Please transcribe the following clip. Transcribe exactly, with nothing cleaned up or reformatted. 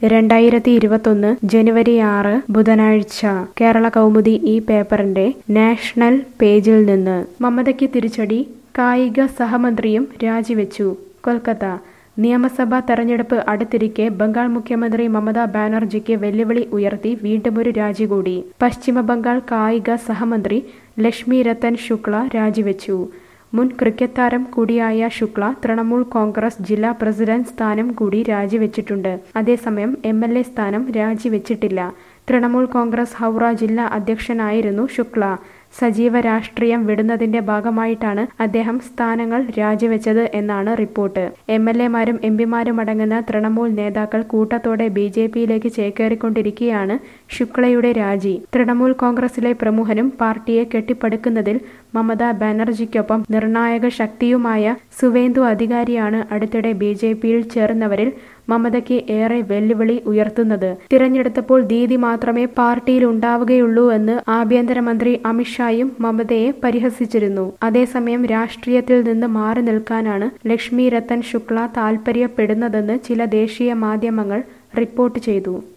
രണ്ടായിരത്തി ഇരുപത്തൊന്ന് ജനുവരി ആറ് ബുധനാഴ്ച കേരള കൗമുദി ഈ പേപ്പറിന്റെ നാഷണൽ പേജിൽ നിന്ന് മമതയ്ക്ക് തിരിച്ചടി, കായിക സഹമന്ത്രിയും രാജിവെച്ചു. കൊൽക്കത്ത. നിയമസഭാ തെരഞ്ഞെടുപ്പ് അടുത്തിരിക്കെ ബംഗാൾ മുഖ്യമന്ത്രി മമതാ ബാനർജിക്ക് വെല്ലുവിളി ഉയർത്തി വീണ്ടുമൊരു രാജി കൂടി. പശ്ചിമ ബംഗാൾ കായിക സഹമന്ത്രി ലക്ഷ്മി രത്തൻ ശുക്ല രാജിവെച്ചു. മുൻ ക്രിക്കറ്റ് താരം കൂടിയായ ശുക്ല തൃണമൂൽ കോൺഗ്രസ് ജില്ലാ പ്രസിഡന്റ് സ്ഥാനം കൂടി രാജിവെച്ചിട്ടുണ്ട്. അതേസമയം എം എൽ എ സ്ഥാനം രാജിവെച്ചിട്ടില്ല. തൃണമൂൽ കോൺഗ്രസ് ഹൗറ ജില്ലാ അധ്യക്ഷനായിരുന്നു ശുക്ല. സജീവ രാഷ്ട്രീയം വിടുന്നതിന്റെ ഭാഗമായിട്ടാണ് അദ്ദേഹം സ്ഥാനങ്ങൾ രാജിവെച്ചത് എന്നാണ് റിപ്പോർട്ട്. എം എൽ എമാരും എം പിമാരും അടങ്ങുന്ന തൃണമൂൽ നേതാക്കൾ കൂട്ടത്തോടെ ബി ജെ പിയിലേക്ക് ചേക്കേറിക്കൊണ്ടിരിക്കെയാണ് ശുക്ലയുടെ രാജി. തൃണമൂൽ കോൺഗ്രസിലെ പ്രമുഖനും പാർട്ടിയെ കെട്ടിപ്പടുക്കുന്നതിൽ മമതാ ബാനർജിക്കൊപ്പം നിർണായക ശക്തിയുമായ സുവേന്ദു അധികാരിയാണ് അടുത്തിടെ ബി ജെ പിയിൽ ചേർന്നവരിൽ മമതയ്ക്ക് ഏറെ വെല്ലുവിളി ഉയർത്തുന്നത്. തിരഞ്ഞെടുത്തപ്പോൾ ദീദി മാത്രമേ പാർട്ടിയിൽ ഉണ്ടാവുകയുള്ളൂ എന്ന് ആഭ്യന്തരമന്ത്രി അമിത്ഷായും മമതയെ പരിഹസിച്ചിരുന്നു. അതേസമയം രാഷ്ട്രീയത്തിൽ നിന്ന് മാറി നിൽക്കാനാണ് ലക്ഷ്മി രത്തൻ ശുക്ല താൽപര്യപ്പെടുന്നതെന്ന് ചില ദേശീയ മാധ്യമങ്ങൾ റിപ്പോർട്ട് ചെയ്തു.